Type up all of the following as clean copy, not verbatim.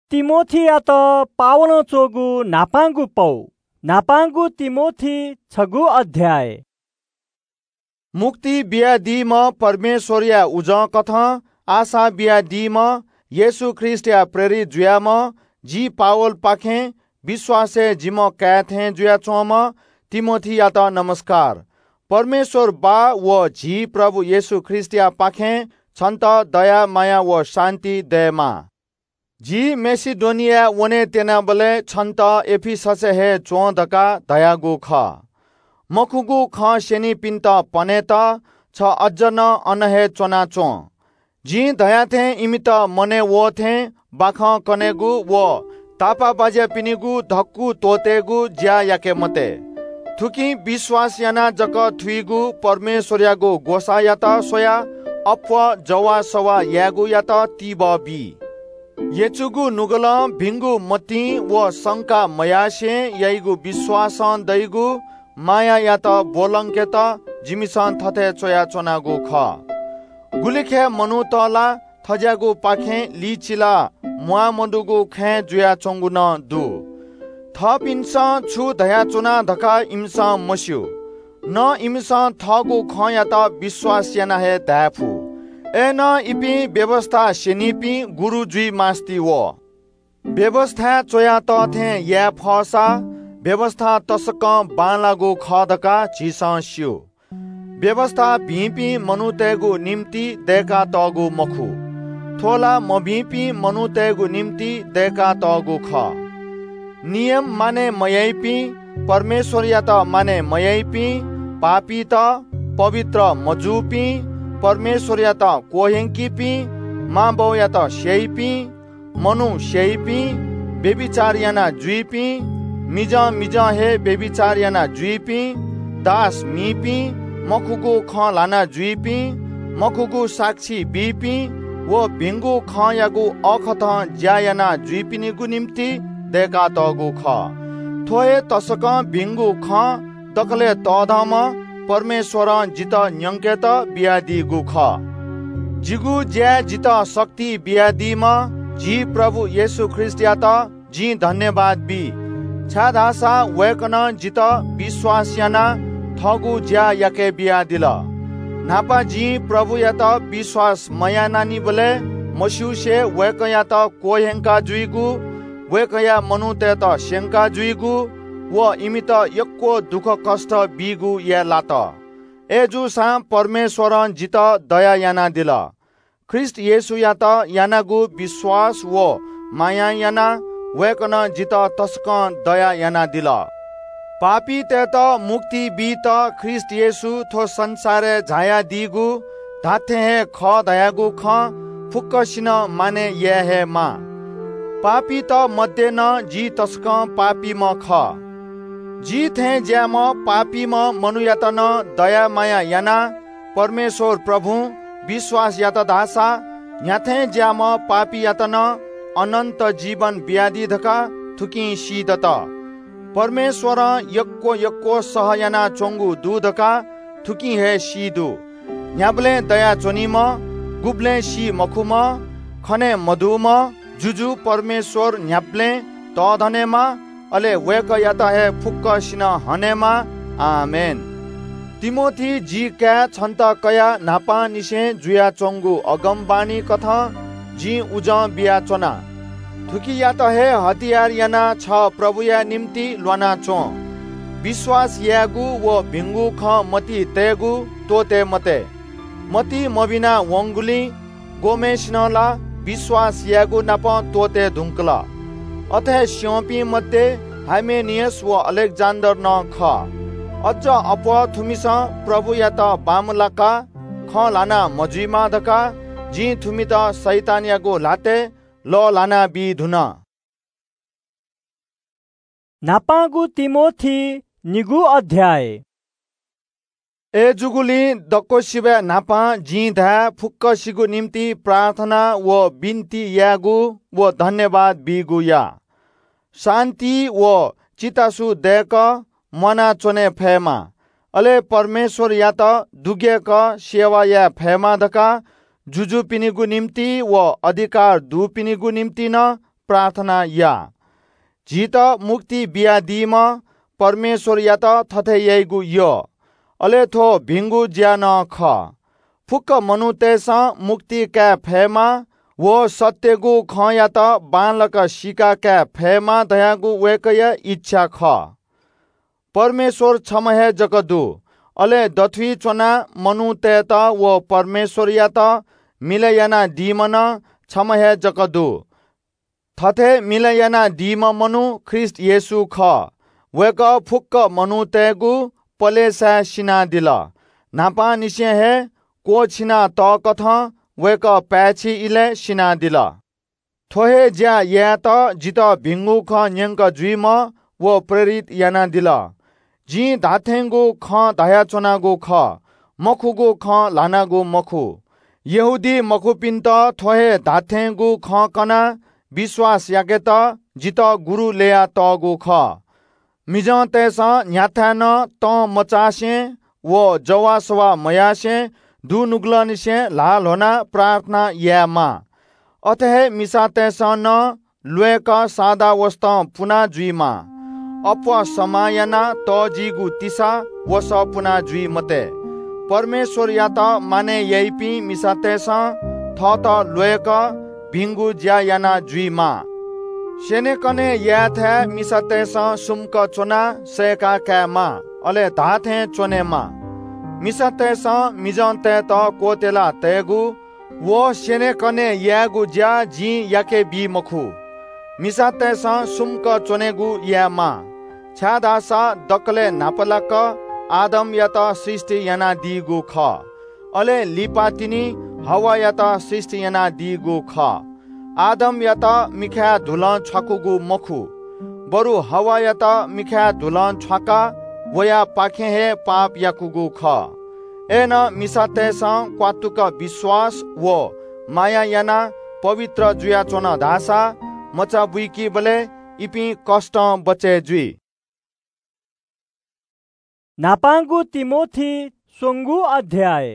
तिमोथी या त पावनो चोगु नापांगु पौ नापांगु तिमोथी छगु अध्याय। मुक्ति बिया दी म परमेश्वर या उज कथ आशा बिया दी म येशु ख्रिस्ट या प्रेरित जुया म जी पावल पाखे विश्वासे जिम कैथे जुया चोम तिमोथी या त नमस्कार। परमेश्वर बा व जी प्रभु येशु ख्रिस्ट या पाखे छन्त दया माया व शान्ति दयमा। जी मेसिडोनिया वने तेना बले छन्त एफिससे हे चों दका दयागु ख मखुगु ख सेनी पिन्त पनेत छ अज्ज न अनहे चोना चों जी दया थे इमित मने वो थे बाख कनेगु वो तापा बाजे पिनिगु धक्कु तोतेगु ज्या याके मते थुकी विश्वास याना जक थुइगु परमेश्वरयागु गोसा याता सोया अप्व जवा सवा यागु याता तीब बी येचुगु नुगल भिंगु मती व शंका मयासे याइगु विश्वास दैगु माया यात बोलंकेत जिमिसन थथे चोया चोनागु ख गुलिखे मनु तला थज्यागु पाखे लिचिला मुआ मदुगु खे जुया चोंगु न दु थप इन्स छु दया चुना धका इम्स मस्यु न इम्स थगु ख यात विश्वास याना हे दाफु एन इपि व्यवस्था सेनिपि गुरु जुई मास्ती वो व्यवस्था चोया त थे या फसा व्यवस्था तसक बालागु खदका झिसस्यु व्यवस्था भिपि मनुतेगु निम्ति देका तगु मखु थोला मभिपि मनुतेगु निम्ति देका तगु ख नियम माने मयैपि परमेश्वर या त माने मयैपि पापी त पवित्र मजुपि परमेश्वर या त कोहेंकीपि माँ बाउ या त शेइपि मनु शेइपि बेबिचार याना जुइपि मिज हे बेबिचार याना जुइपि दास मिपि मखुगु ख लाना जुइपि मखुगु साक्षी बिपि वो भिंगु ख यागु अखत ज्या याना जुइपिनिगु निम्ति देका तगु ख थोए तसक भिंगु ख दकले तधम परमेश्वर जित न्यंकेत बियादी गुख जिगु ज्या जित शक्ति बियादी म जी प्रभु येशु ख्रिस्ट या त जी धन्यवाद बी छादासा वेकन जित विश्वास याना थगु ज्या याके बियादिल नापा जी प्रभु या त विश्वास मया नानी बोले मस्युसे वेक या त कोहेंका जुइगु वेक या मनुते त शेंका जुइगु वो इमित यक्को दुख कष्ट बिगु या लात एजु सा परमेश्वर जित दया याना दिल ख्रिस्ट येशु या त यानागु विश्वास वो माया याना वेकन जित तस्क दया याना दिल पापी ते त मुक्ति बी त ख्रिस्ट येशु थो संसारे झाया दिगु धाथे हे ख दयागु ख फुक्कसिन माने ये हे मा पापी त मध्य न जी तस्क पापी म ख जी थे ज्याम पापी म मनुयातन दया माया याना परमेश्वर प्रभु विश्वास यात दासा याथे ज्याम पापी यातन अनंत जीवन ब्यादि धका थुकी सीदत परमेश्वर यक्को यक्को सह याना चोंगु दूधका थुकी हे सीदु न्याबले दया चोनिम गुब्ले सी मखुम खने मधुम जुजु परमेश्वर न्याबले तधनेमा अले वेक यात हे फुक्क सिन हनेमा आमेन। तिमोथी जी क्या छन्त कया नापा निसे जुया चोंगु अगमबानी कथा जी उज बिया चोना थुकी यात हे हतियार याना छ प्रभु या निम्ति ल्वाना चो विश्वास यागु वो भिंगु ख मति तेगु तोते मते मति मबिना वंगुली गोमेशनला विश्वास यागु नाप तोते धुंकला अथे स्योपी मध्ये हाइमेनियस व अलेक्जान्डर न ख अझ अप थुमिस प्रभु या त बामलाका ख लाना मजुइमा धका जी थुमित शैतानियागु लाते ल लाना बी धुन नापागु तिमोथी निगु अध्याय। ए जुगुली दक्को शिबे नापा जी धा फुक्क सिगु निम्ति प्रार्थना व बिन्ती यागु व धन्यवाद बिगु या शान्ति व चितासु देक मना चोने फेमा अले परमेश्वर या त दुगेक सेवा या फेमा धका जुजु पिनिगु निम्ति व अधिकार दु पिनिगु निम्ति न प्रार्थना या जीत मुक्ति बिया दीम परमेश्वर या त थथे यैगु यो अले थो भिंगु ज्या न ख फुक्क मनु तेस मुक्ति कै फेमा वो सत्यगु ख या त बालक शिका कै फेमा दयागु वेकय इच्छा ख परमेश्वर छमहे जगदु अले दथुई चोना मनु ते त वो परमेश्वर या त मिलयना दीमन छमहे जगदु थथे मिलयना दीम मनु ख्रिस्ट येसु ख वेक फुक्क मनु तेगु पलेसा सिना दिल नापा निसे हे को छिना त कथ वेक पैछि इले सिना दिल थोहे ज्या या त जित भिंगु ख न्यंक जुइम वो प्रेरित याना दिल जी धाथेंगु ख दया चोनागु ख मखुगु ख लानागु मखु यहुदी मखु पिन्त थोहे धाथेंगु ख कना विश्वास याके त जित गुरु लेया तगु ख मिजं तेस न्याथान त मचासे वो जवासवा मयासे दु नुग्लनिसे लाल होना प्रार्थना यामा अतहे मिसा तेस न लुएक सादा वस्त पुना जुइमा अप समायना त जिगु तिसा वस पुना जुइ मते परमेश्वर या त माने यैपि मिसा तेस थ त लुएक भिंगु ज्या याना जुइमा सेने कने या थे मिसते सुमक चोना सेका कैमा अले धाथे चोने मा मिसते मिजंते त कोतेला तेगु वो सेने कने यागु ज्या जी याके बी मखु मिसते सुमक चोनेगु या मा छादासा दकले नापलक आदम यत सृष्टि याना दिगु ख अले लिपातिनी हवा यत सृष्टि याना दिगु ख आदम यत मिख्या धुलन छकुगु मखु बरु हवा यत मिख्या धुलन छका वया पाखे हे पाप याकुगु ख एन मिसाते क्वातुक विश्वास वो माया याना पवित्र जुया चोन धासा मचा बुइकी बले इपि कष्ट बचे जुई नापांगु तिमोथी सोंगु अध्याय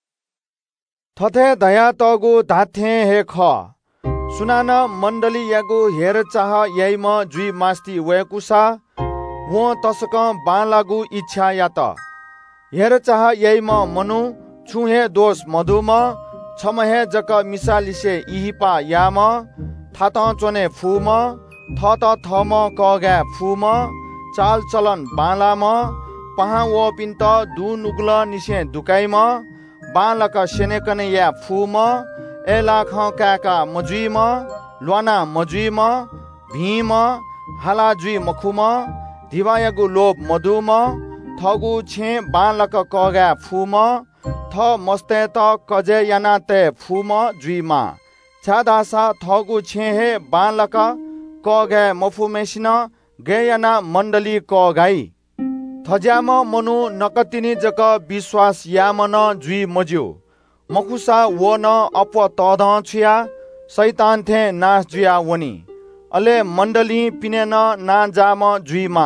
थथे दया तगु धाथे हे ख सुनान मण्डली यागु हेर चाह यैम जुइ मास्ती वेकुसा वो तसक बालागु इच्छा यात हेर चाह यैम मनु छुहे दोष मधुम छमहे जक मिसालिसे इहिपा याम थात चोने फुम थत थम कगा फुम चाल चलन बालाम पहा वो पिन्त दु नुग्ल निसे दुकाइम बालक सेनेकने या फुम एलाख काका मजुइम ल्वाना मजुइम भीम हाला जुइ मखुम धिवायगु लोभ मधुम थगु छे बालक कगा फुम थ मस्ते त कजे याना ते फुम जुइमा छादासा थगु छे हे बालक कगे मफुमेसिन गयाना मण्डली कगाई थज्याम मनु नकतिनी जक विश्वास यामन जुइ मज्यू मखुसा वो न अप तद छुया शैतान थे नाश जुया वनी अले मण्डली पिने न ना जाम जुइमा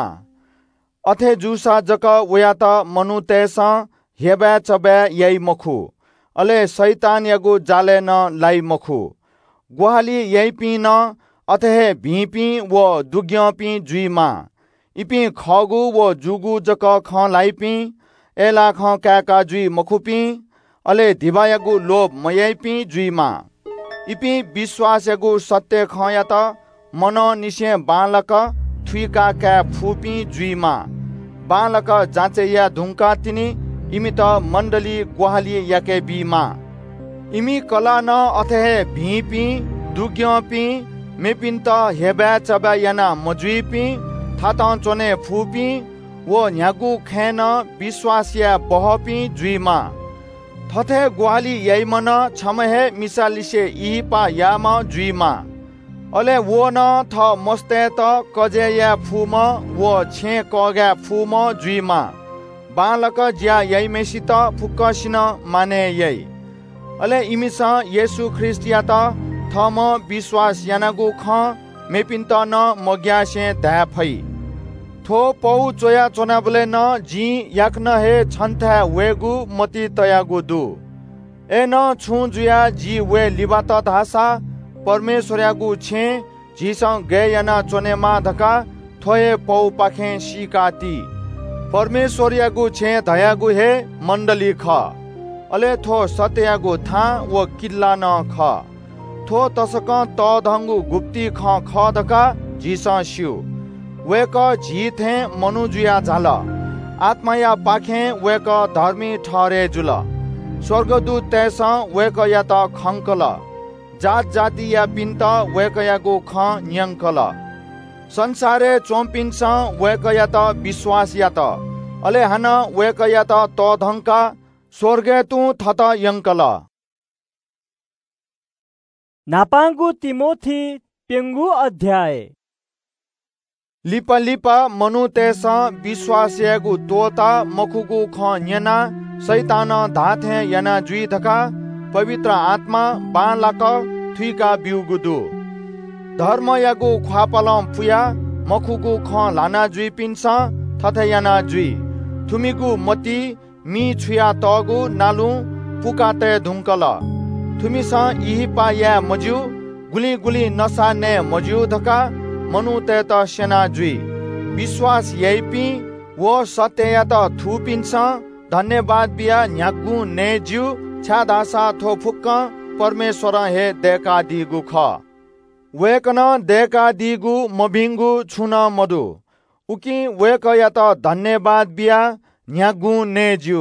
अथे जुसा जक वया त मनु तेस हेबे चबे यई मखु अले शैतान यगु जाले न लाई मखु ग्वाली यई पिन अथे भिपि वो दुग्य पि जुइमा इपि खगु वो जुगु जक ख लाई पि एला ख काका जुइ मखुपि अले धिवायगु लोभ मयैपि जुइमा इपि विश्वासगु सत्य खयात मन निसे बालक थुइका का फुपि जुइमा बालक जाचे या धुंका तिनी इमित मण्डली ग्वाली याके बीमा इमि कला न अथे भिपि दुग्यपि मेपिन्त हेबा चबा याना मजुइपि थात चोने फुपि वो न्यागु खेन विश्वासिया बहपि जुइमा थथे ग्वाली यैमन छमहे मिसालिसे इहिपा याम जुइमा अले वो न थ मस्ते त कजे या फुम वो छे कगा फुम जुइमा बालक ज्या यैमेसित फुक्कसिन माने यई अले इमिसा येशु ख्रिस्ट या त थम विश्वास यानागु ख मेपिन्त न मग्यासे धा फै थो पौ चोया चोनाबले न जी याक्न हे छन्था वेगु मति तयागु दु ए न छु जुया जी वे लिबात धासा परमेश्वरयागु छे झिसं गे याना चोने मा धका थोए पौ पाखे शिकाती परमेश्वरियागु छे धयागु हे मण्डली ख अले थो सत्यागु था वो किल्ला न ख थो तसक त धंगु गुप्ती ख ख धका झिसं स्यु वेक झी थे मनुजुया झाल आत्माया पाखे वेक धर्मी ठहरे जुल स्वर्गदूत तैस वेक या त खंकल जात जाति या पिन्त वेक यागु ख न्यंकल संसारे चोम्पिन्स वेक या त विश्वास या त अले हन वेक या त धंका स्वर्गे तु थत यंकल नापांगु तिमोथी पेंगु अध्याय लिपा लिपा मनु तेस विश्वासयगु तोता मखुगु ख न्यना शैतान धाथे यना जुई धका पवित्र आत्मा बालाक थुइका बिउगुदु धर्म यागु ख्वापलम फुया मखुगु ख लाना जुई पिन्स थथे याना जुई थुमिगु मती मी छुया तगु नालु पुकाते धुंकल थुमिसा इहिपा या मज्यु गुली गुली नसा ने मज्यु धका मनु ते त सेना जुई विश्वास यैपी वो सत्य या त थुपिन्स धन्यवाद बिया न्यागु ने ज्यु छादासा थो फुक्क परमेश्वर हे देका दिगु ख वेकन देका दिगु मभिंगु छुन मधु उकी वेक या त धन्यवाद बिया न्यागु ने ज्यु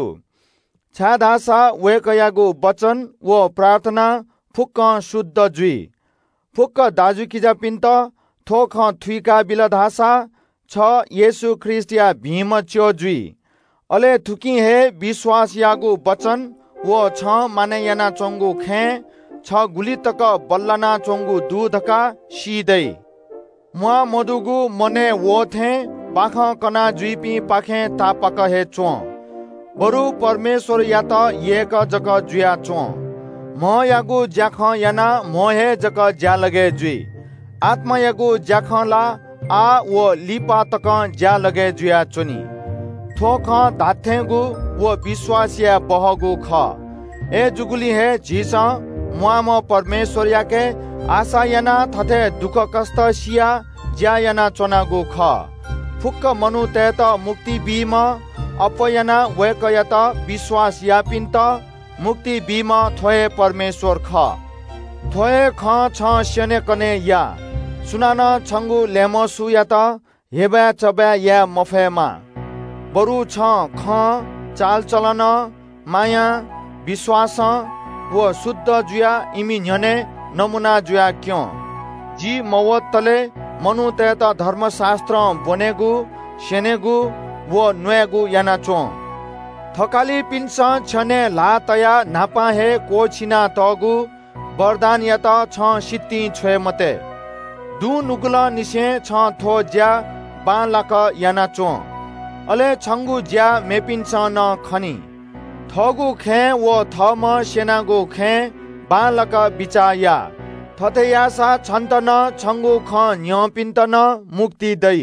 छादासा वेक यागु वचन वो प्रार्थना फुक्क शुद्ध जुई फुक्क दाजु किजा पिन्त थोख थुइका बिलधासा छ येशु ख्रिस्ट या भीम च्यो जुई अले थुकी हे विश्वास यागु वचन वो छ माने याना चोंगु खे छ गुली तक बल्लना चोंगु दूधका सीदै मुआ मधुगु मने वो थे पाख कना जुइपी पाखे तापक हे चो बरु परमेश्वर या त एक जक जुया चो म यागु ज्याख याना म हे जक ज्या लगे जुई आत्मा यागु ज्याखला आ वो लिपा तक ज्या लगे जुया चोनी थोख धाथेगु वो विश्वास या बहगु ख ए जुगुली हे झिसा मुआम परमेश्वर याके आशा याना थथे दुख कष्ट सिया ज्या याना चोनागु ख फुक्क मनु ते त मुक्ति बीम अपयना वेक या त विश्वास या पिन्त मुक्ति बीम थोए परमेश्वर ख थोए ख छ सेने कने या सुनाना छंगु लेमसु या त हेबा चबा या मफेमा बरु छ ख चाल चलन माया विश्वास वो शुद्ध जुया इमी न्यने नमुना जुया क्यों जी मवतले मनु ते त धर्मशास्त्र बनेगु सेनेगु वो नुएगु याना चो थकाली पिन्स छने ला तया नापा हे को छिना तगु वरदान या त छ सित्ती छे मते दु नुगुला निसे छ थो ज्या बालाक याना चो अले छंगु ज्या मेपिन्स न खनी थगु खे वो थम सेनागु खे बालक बिचाया थथयासा छन्तन छंगु ख न्यपिन्तन मुक्ति दै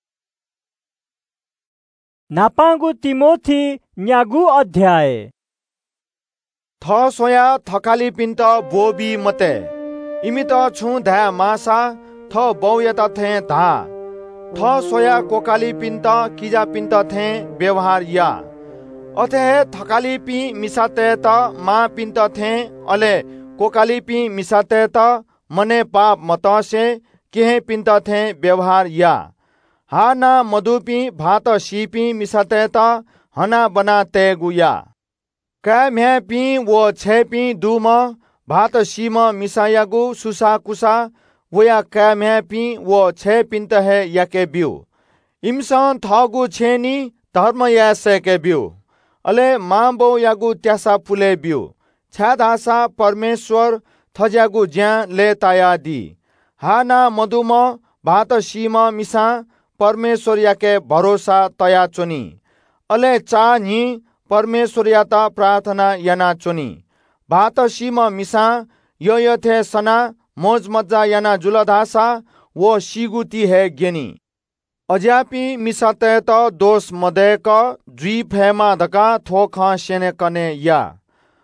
नापांगु तिमोथी न्यागु अध्याय थ सोया थकाली पिन्त बोबी मते इमित छु धा मासा थ बौयता थे धा थ सोया कोकाली पिन्त किजा पिन्त थे व्यवहार या अथे थकाली पी मिसाते त मा पिन्त थे अले कोकाली पी मिसाते त मने पाप मत से केहे पिन्त थे व्यवहार या हा ना मधुपी भात सीपी मिसाते त हना बना ते गुया कै म्या पी वो छे पी दुम भात सीम मिसायागु सुसा कुसा वया कै म्या पी वो छे पिन्त है याके बिउ इमसन थगु छेनी धर्म या से के बिउ अले मांबो यागु त्यासा फुले बिउ छादासा परमेश्वर थजागु ज्या ले ताया दी हाना मधुम भात सीम मिसा परमेश्वर याके भरोसा तया चोनी अले चा नि परमेश्वर या त प्रार्थना याना चोनी भात सीम मिसा यो थे सना मोज मज्जा याना जुलधासा वो सिगुती है गेनी अज्यापि मिसाते त दोष मदेक जुई फेमा धका थोख सेने कने या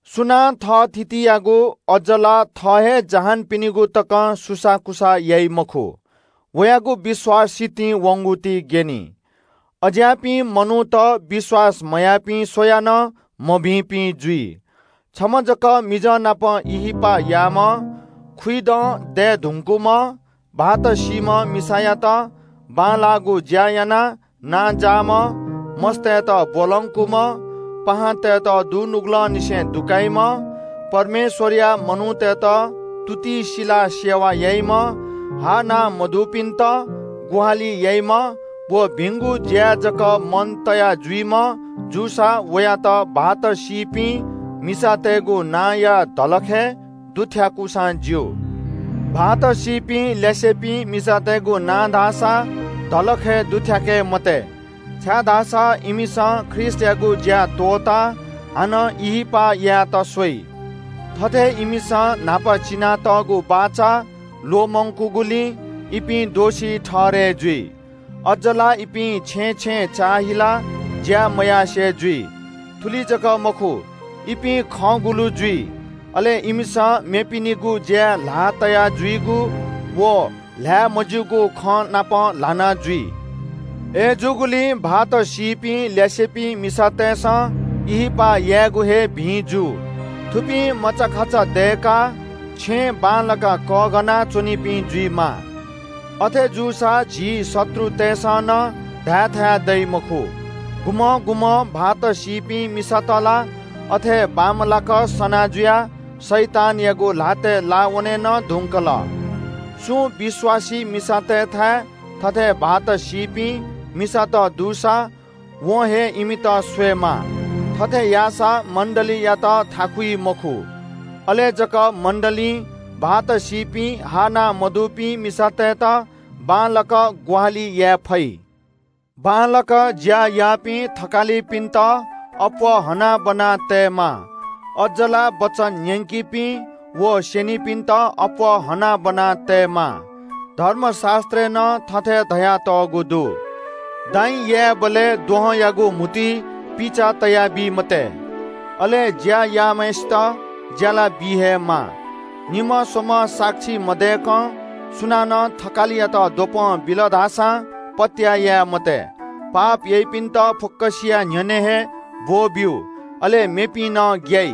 सुना थ थितियागु अजला थहे जहान पिनिगु तक सुसा कुसा यही मखु वयागु विश्वास सिति वंगुति गेनी अज्यापि मनु त विश्वास मयापि सोयान मभिपि जुई छमजक मिज नाप इहिपा याम खुइद दे धुङ्कुम भात सिम मिसायात बालागु ज्यायाना ना जाम मस्तेत बोलङ्कुम पहातेत दुनुग्ल निसे दुकाइम परमेश्वरिया मनुतेत तुति शिला सेवा यैम हा ना मधुपिन्त गुहाली यैम वो भिङ्गु ज्याजक मन तया जुइम जुसा वयात भात सिपि मिसातेगु नाया धलखे दुथ्याकुसा ज्यू भात सिपि लेसेपि मिसातेगु ना धासा धलखे दुथ्याके मते छ्या धासा इमिसा ख्रिस्टयागु ज्या तोता हान इहिपा या त सोई थथे इमिसा नापा चिना तगु बाचा लोमंकुगुली इपि दोषी ठहरे जुई अजला इपि छे छे चाहिला ज्या मया से जुई थुली जक मखु इपि खगुलु जुई अले इमिसा मेपिनिगु ज्या लातया जुइगु वो ल्या मजुगु ख नाप लाना जुई ए जुगुली भात सिपि लेसेपि मिसातेस इहिपा यागु हे भिजु थुपि मचा खचा देका छे बालका कगना चुनिपि जुइमा अथे जुसा झी शत्रु तेसन धाथा दै मखु गुम गुम भात सिपि मिसातला अथे बामलाक सनाजुया शैतान यागु लाते लावने न धुंकल सु विश्वासी मिसाते था थथे भात सिपि मिसात दुसा वो हे इमित स्वेमा थथे यासा मंडली यात थाकुई मखु अले जक मंडली भात सिपि हाना मधुपि मिसाते त बालक ग्वाली या फै बालक ज्या यापि थकाली पिन्त अप हना बना तेमा अजला बचन यंकीपि वो शेनी पिन्त अप हना बना तेमा धर्मशास्त्र न थथे धया त गुदु दाई या बले दोह यागु मुति पिचा तया बी मते अले ज्या या मेस्त ज्याला बी है मा निम सोम साक्षी मदेक सुनान थकालिया त दोप बिलधासा पत्या या मते पाप यही पिन्त फुक्कसिया न्यने है वो बिउ अले मेपी न ग्याई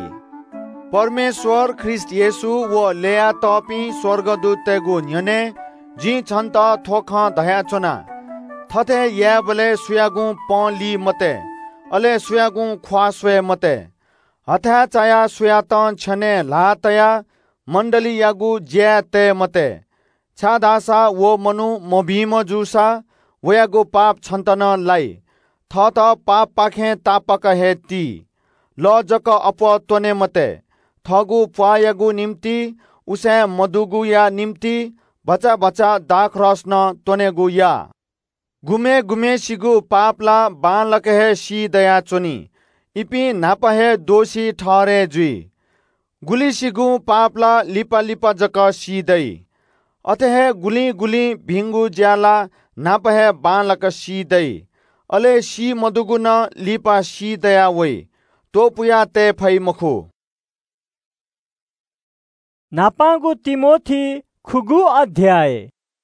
परमेश्वर ख्रिस्ट येसु वो लेया तपि स्वर्गदूत तेगु न्यने जी छन्त थोख दया चोना थथे या बले सुयागु पली मते अले सुयागु ख्वास्वे मते हथा चाया सुयातन छने लातया मंडली यागु ज्या ते मते छा दासा वो मनु मभीम जुसा वयागु पाप छन्तन लाई थत पाप पाखे तापक हे ती ल जक अप तोने मते थगु पायगु निम्ति उसे मधुगु या निम्ति बचा बचा दाख रस न तोनेगु या गुमे गुमे सिगु पापला बालक हे सी दया चोनी इपि नाप हे दोषी ठहरे जुई गुली सिगु पापला लिपा लिपा जक सी दई अथे हे गुली गुली भिंगु ज्याला नाप हे बालक सी दई अले सी मधुगु न लिपा सी दया वई तो पुया ते फै मखु नापागु तिमोथी खुगु अध्याय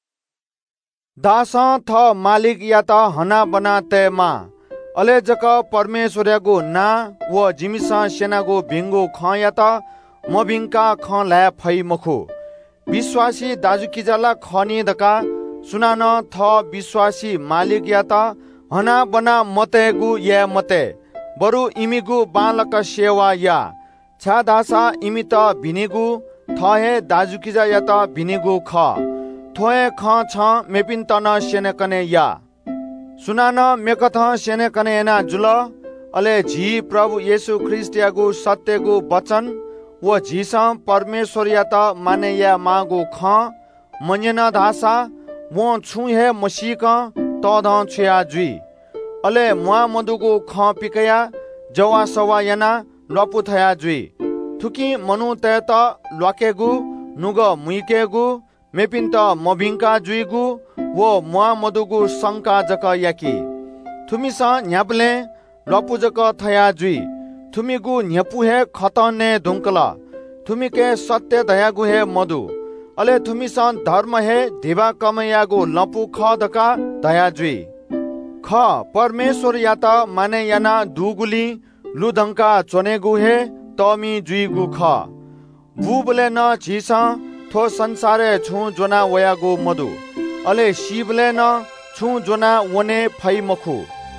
दासा थ मालिक या त हना बना ते मा अले जक परमेश्वरगु ना वो जिमिसा सेनागु भिंगु ख या त मभिंका ख ला फै मखु विश्वासी दाजुकिजाला खनी दका सुनान थ विश्वासी मालिक या त हना बना मतेगु या मते बरु इमिगु बालक सेवा या छा दासा इमित भिनिगु थहे दाजुकिजा या त भिनिगु ख थोए ख छ मेपिन तन सेने कने या सुनान मेकथ सेने कने एना जुल अले झी प्रभु येशु ख्रिस्ट यागु सत्यगु वचन वो झीसा परमेश्वर या त माने या मागु ख मन्यना धासा वो छु हे मसीक तद छुया जुई अले मुआ मधुगु ख पिकया जवा सवा याना लपु थया जुई थुकी मनु ते त लकेगु नुग मुइकेगु मेपिन्त मभिंका जुइगु वो मुआ मधुगु शंका जक याकी थुमिसा न्यापले लपु जक थया जुई थुमिगु न्यपु हे खतने दुंकला थुमिके सत्य दयागु हे मधु अले थुमिसन धर्म हे धिबा कमयागु लपु ख दका दया जुई ख परमेश्वर याता माने याना दुगुली लुधंका चोनेगु हे तमी जुइगु ख बुबले न झिसा थो संसारे छु जोना वयागु मधु अले शिवले न छु जोना वने फै मखु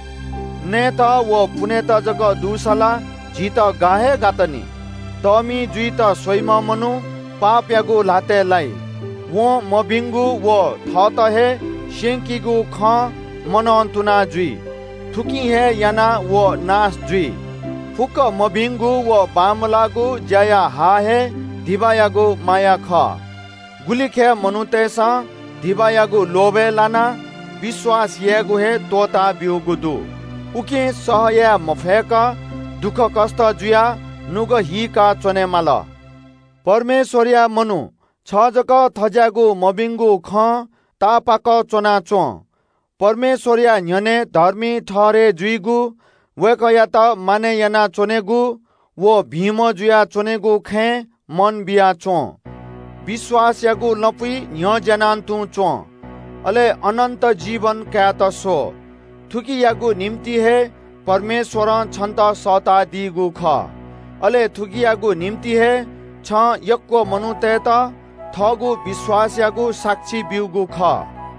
ने त वो पुने त जग दुसला जीत गाहे गातनी तमी जुइत स्वयं मनु पाप यागु लाते लाई वो मबिंगु वो थत हे शेंकिगु ख मन अंतुना जुई थुकी हे याना वो नाश जुई फुक मबिंगु वो बामलागु जया हा हे दिबायागु माया ख गुलिखे मनुतेसा दिबायागु लोबे लाना विश्वास येगु हे तोता बिउगुदु उके सहया मफेका दुख कष्ट जुया नुग ही का चने माल परमेश्वरिया मनु छजक थज्यागु मबिंगु ख तापाक चोना चो परमेश्वरिया न्यने धर्मी ठहरे जुइगु वेकया त माने याना चोनेगु वो भीम जुया चोनेगु खे मन बिया चो विश्वास यागु लपुई न्य जनान्तु चो अले अनंत जीवन क्या त सो थुकी यागु निम्ति हे परमेश्वर छन्त सता दिगु ख अले थुकी यागु निम्ति हे छ यक्को मनुते त थगु विश्वास यागु साक्षी बिउगु ख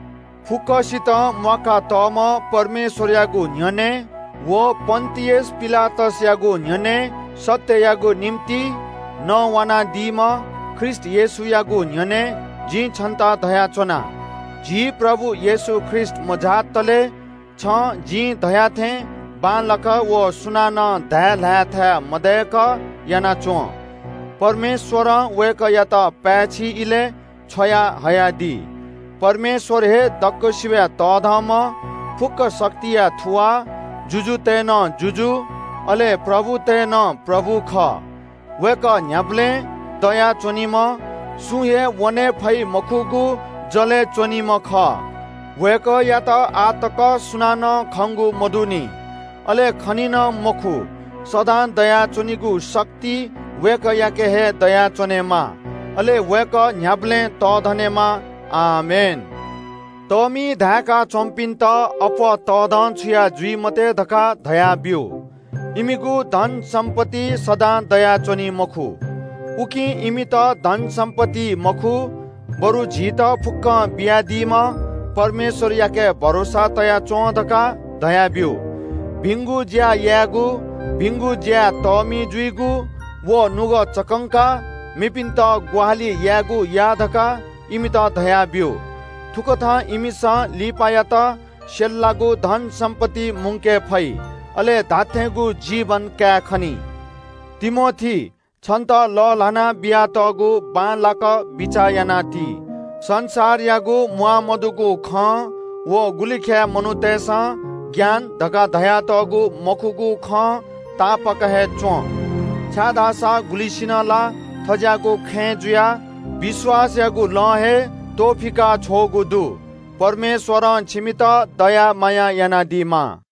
फुकसित मका तम परमेश्वर यागु न्यने वो पन्तियस पिलातस यागु न्यने सत्य यागु निम्ति न वाना दिम ख्रिस्ट येसु यागु न्यने जी छन्ता दया चोना जी प्रभु येसु ख्रिस्ट मजात तले छ जी दया थे बालक वो सुनान धैला थे मदेक याना चो परमेश्वर वेक यत पैछि इले छया हयादी परमेश्वर हे दक्क शिव्या तधम फुक शक्तिया थुआ जुजु तेन जुजु अले प्रभु तेन प्रभु ख वेक न्याप्ले दया चोनिम सुहे वने फै मखुगु जले चोनिम ख वेक यात आतक सुनान खंगु मधुनी अले खनिन मखु सदा दया चोनिगु शक्ति वेक याके हे दया चोनेमा अले वेक न्याप्ले तधनेमा आमेन तमी धाका चम्पिन त अप तधन छुया जुई मते धका धया बिउ इमिगु धन सम्पत्ति सदा दया चोनी मखु उकी इमि त धन सम्पत्ति मखु बरु झित फुक्क बियादीम परमेश्वर याके भरोसा तया चोधका दया बिउ भिंगु ज्या यागु भिंगु ज्या तमी जुइगु वो नुग चकंका मिपिन त ग्वाली यागु याधका इमि त दया बिउ थुकथा इमिसा लिपायत शेल्लागु धन सम्पत्ति मुंके फै अले धाथेगु जीवन क्या खनी तिमोथी छन्त ल लाना बियातगु बालाक बिचायाना ती संसार यागु मुआ मधुगु ख वो गुलिख्या मनुतेसा ज्ञान धका धयातगु मखुगु ख तापक हे चो छादासा गुलिसिनला थज्यागु खे जुया विश्वास यागु ल हे तोफिका छोगु दु परमेश्वर छिमित दया माया याना दिमा।